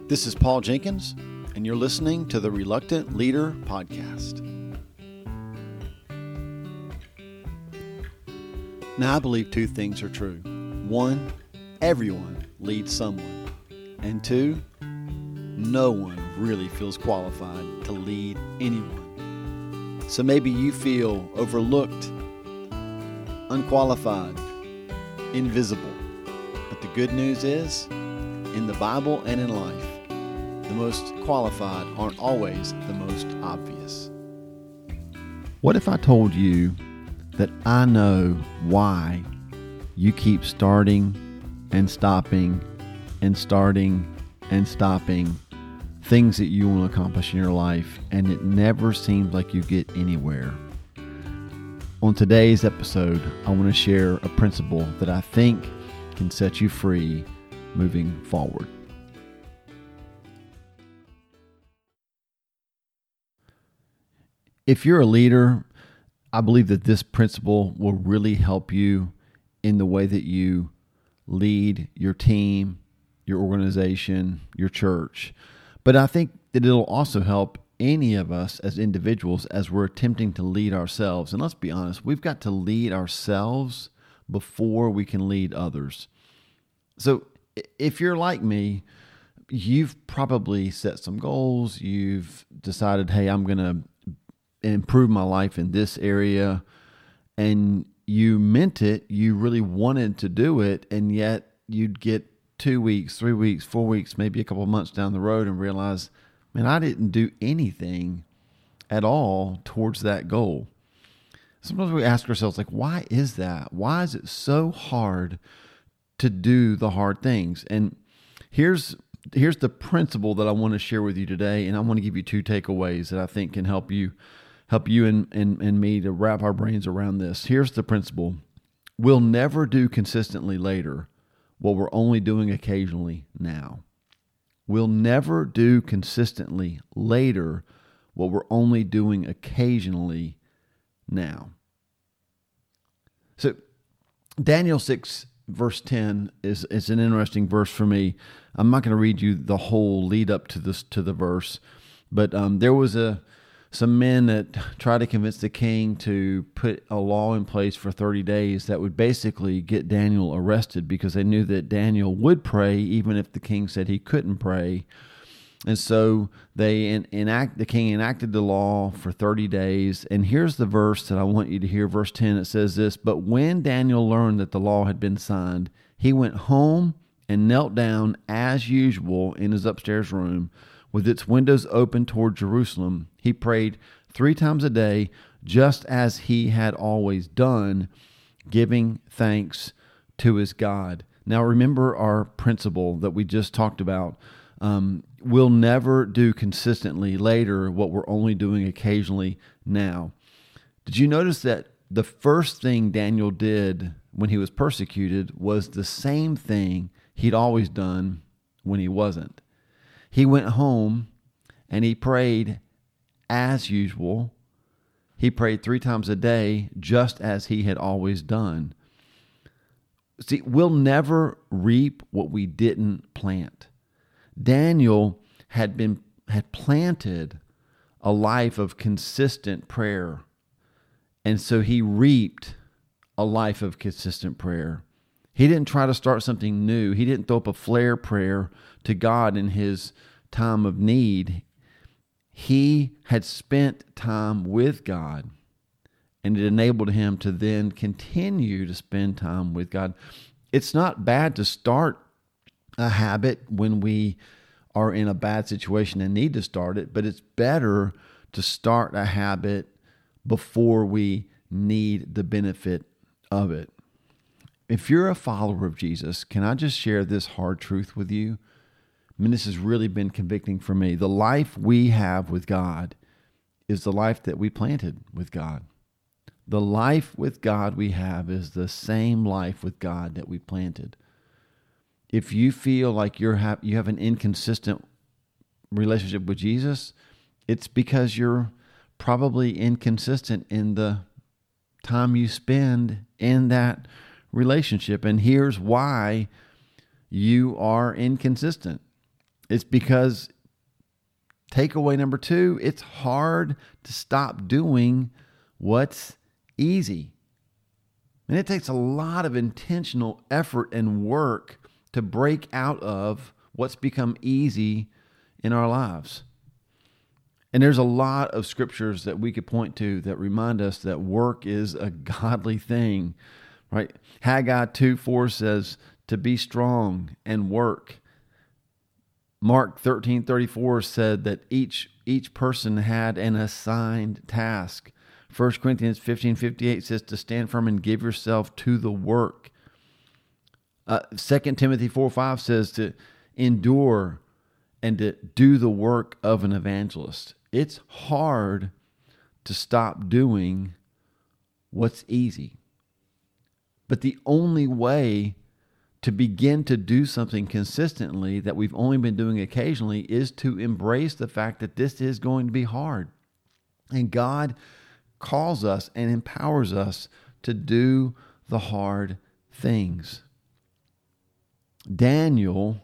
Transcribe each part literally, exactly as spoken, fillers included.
This is Paul Jenkins, and you're listening to the Reluctant Leader Podcast. Now, I believe two things are true. One, everyone leads someone. And two, no one really feels qualified to lead anyone. So maybe you feel overlooked, unqualified, invisible. But the good news is, in the Bible and in life, the most qualified aren't always the most obvious. What if I told you that I know why you keep starting and stopping and starting and stopping things that you want to accomplish in your life, and it never seems like you get anywhere? On today's episode, I want to share a principle that I think can set you free moving forward. If you're a leader, I believe that this principle will really help you in the way that you lead your team, your organization, your church. But I think that it'll also help any of us as individuals as we're attempting to lead ourselves. And let's be honest, we've got to lead ourselves before we can lead others. So if you're like me, you've probably set some goals. You've decided, hey, I'm going to improve my life in this area, and you meant it, you really wanted to do it, and yet you'd get two weeks, three weeks, four weeks, maybe a couple of months down the road and realize, man, I didn't do anything at all towards that goal. Sometimes we ask ourselves, like, why is that? Why is it so hard to do the hard things? And here's here's the principle that I want to share with you today, and I want to give you two takeaways that I think can help you help you and, and, and me to wrap our brains around this. Here's the principle. We'll never do consistently later what we're only doing occasionally now. We'll never do consistently later what we're only doing occasionally now. So Daniel six verse ten is, is an interesting verse for me. I'm not going to read you the whole lead up to this to the verse, but um, there was a some men that tried to convince the king to put a law in place for thirty days that would basically get Daniel arrested, because they knew that Daniel would pray even if the king said he couldn't pray. And so they en- enact the king enacted the law for thirty days. And here's the verse that I want you to hear. Verse ten, it says this: "But when Daniel learned that the law had been signed, he went home and knelt down as usual in his upstairs room, with its windows open toward Jerusalem. He prayed three times a day, just as he had always done, giving thanks to his God." Now remember our principle that we just talked about. Um, we'll never do consistently later what we're only doing occasionally now. Did you notice that the first thing Daniel did when he was persecuted was the same thing he'd always done when he wasn't? He went home and he prayed as usual. He prayed three times a day, just as he had always done. See, we'll never reap what we didn't plant. Daniel had been had planted a life of consistent prayer, and so he reaped a life of consistent prayer. He didn't try to start something new. He didn't throw up a flare prayer to God in his time of need. He had spent time with God, and it enabled him to then continue to spend time with God. It's not bad to start a habit when we are in a bad situation and need to start it, but it's better to start a habit before we need the benefit of it. If you're a follower of Jesus, can I just share this hard truth with you? I mean, this has really been convicting for me. The life we have with God is the life that we planted with God. The life with God we have is the same life with God that we planted. If you feel like you're ha- you have an inconsistent relationship with Jesus, it's because you're probably inconsistent in the time you spend in that relationship. And here's why you are inconsistent. It's because, takeaway number two, it's hard to stop doing what's easy. And it takes a lot of intentional effort and work to break out of what's become easy in our lives. And there's a lot of scriptures that we could point to that remind us that work is a godly thing, right? Haggai two four says to be strong and work. Mark thirteen thirty-four said that each each person had an assigned task. First Corinthians fifteen fifty-eight says to stand firm and give yourself to the work. Uh, Second Timothy four five says to endure and to do the work of an evangelist. It's hard to stop doing what's easy. But the only way to begin to do something consistently that we've only been doing occasionally is to embrace the fact that this is going to be hard. And God calls us and empowers us to do the hard things. Daniel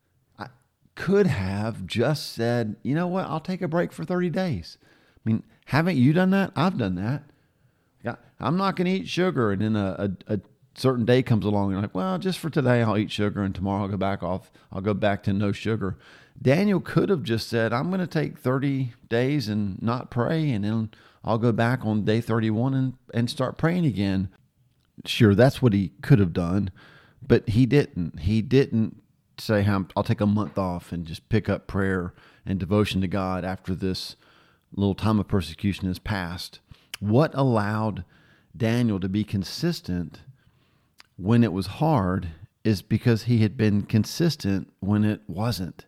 could have just said, you know what, I'll take a break for thirty days. I mean, haven't you done that? I've done that. Yeah, I'm not going to eat sugar. And then a, a, a certain day comes along and you're like, well, just for today, I'll eat sugar. And tomorrow I'll go back off. I'll go back to no sugar. Daniel could have just said, I'm going to take thirty days and not pray. And then I'll go back on day thirty-one and, and start praying again. Sure, that's what he could have done, but he didn't. He didn't say, I'll take a month off and just pick up prayer and devotion to God after this little time of persecution has passed. What allowed Daniel to be consistent when it was hard is because he had been consistent when it wasn't.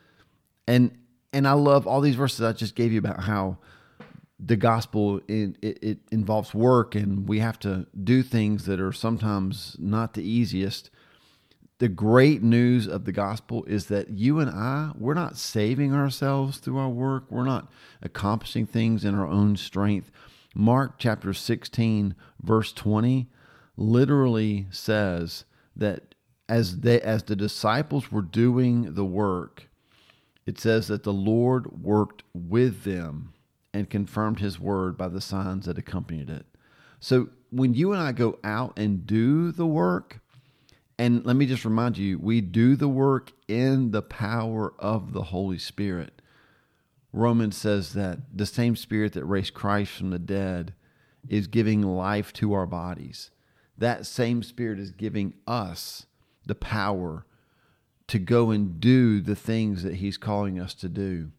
And and I love all these verses I just gave you about how the gospel, it, it, it involves work and we have to do things that are sometimes not the easiest. The great news of the gospel is that you and I, we're not saving ourselves through our work. We're not accomplishing things in our own strength. Mark chapter sixteen, verse twenty, literally says that as they, as the disciples were doing the work, it says that the Lord worked with them and confirmed his word by the signs that accompanied it. So when you and I go out and do the work, and let me just remind you, we do the work in the power of the Holy Spirit. Romans says that the same Spirit that raised Christ from the dead is giving life to our bodies. That same Spirit is giving us the power to go and do the things that he's calling us to do.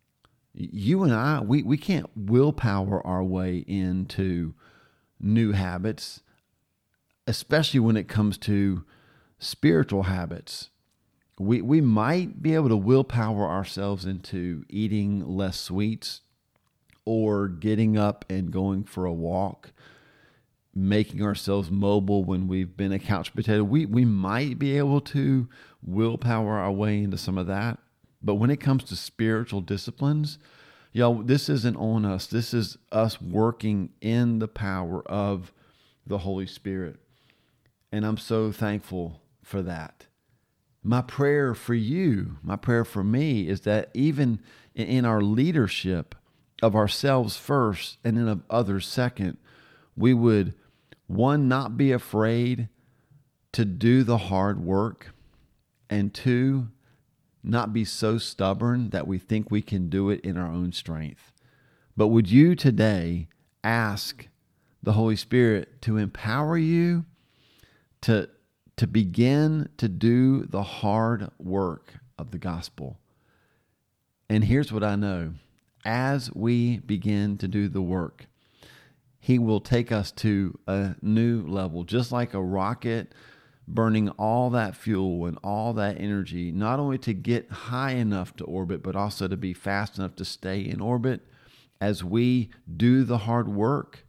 You and I, we, we can't willpower our way into new habits, especially when it comes to spiritual habits. We we might be able to willpower ourselves into eating less sweets or getting up and going for a walk, making ourselves mobile when we've been a couch potato. We we might be able to willpower our way into some of that. But when it comes to spiritual disciplines, y'all, this isn't on us. This is us working in the power of the Holy Spirit. And I'm so thankful for that. My prayer for you, my prayer for me is that even in our leadership of ourselves first and then of others second, we would, one, not be afraid to do the hard work, and two, not be so stubborn that we think we can do it in our own strength. But would you today ask the Holy Spirit to empower you to to begin to do the hard work of the gospel? And here's what I know. As we begin to do the work, he will take us to a new level, just like a rocket burning all that fuel and all that energy, not only to get high enough to orbit, but also to be fast enough to stay in orbit. As we do the hard work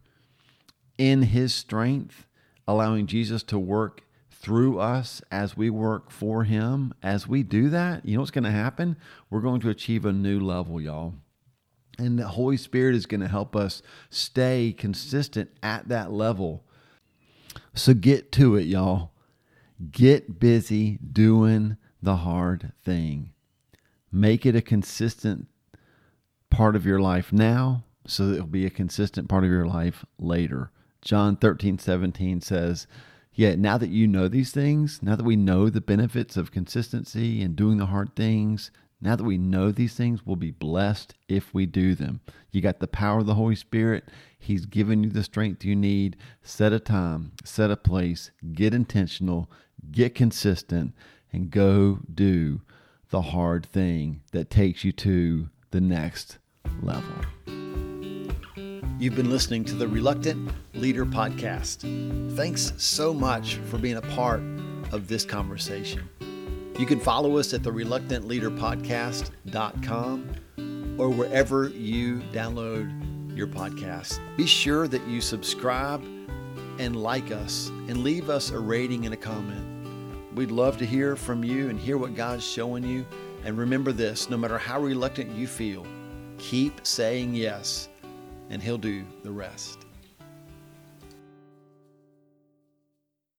in his strength, allowing Jesus to work through us as we work for him, as we do that, you know what's going to happen? We're going to achieve a new level, y'all. And the Holy Spirit is going to help us stay consistent at that level. So get to it, y'all. Get busy doing the hard thing. Make it a consistent part of your life now so that it'll be a consistent part of your life later. John thirteen seventeen says, yeah, now that you know these things, now that we know the benefits of consistency and doing the hard things, now that we know these things, we'll be blessed if we do them. You got the power of the Holy Spirit. He's given you the strength you need. Set a time, set a place, get intentional, get consistent, and go do the hard thing that takes you to the next level. You've been listening to the Reluctant Leader Podcast. Thanks so much for being a part of this conversation. You can follow us at the reluctant leader podcast dot com or wherever you download your podcast. Be sure that you subscribe and like us and leave us a rating and a comment. We'd love to hear from you and hear what God's showing you. And remember this, no matter how reluctant you feel, keep saying yes, and He'll do the rest.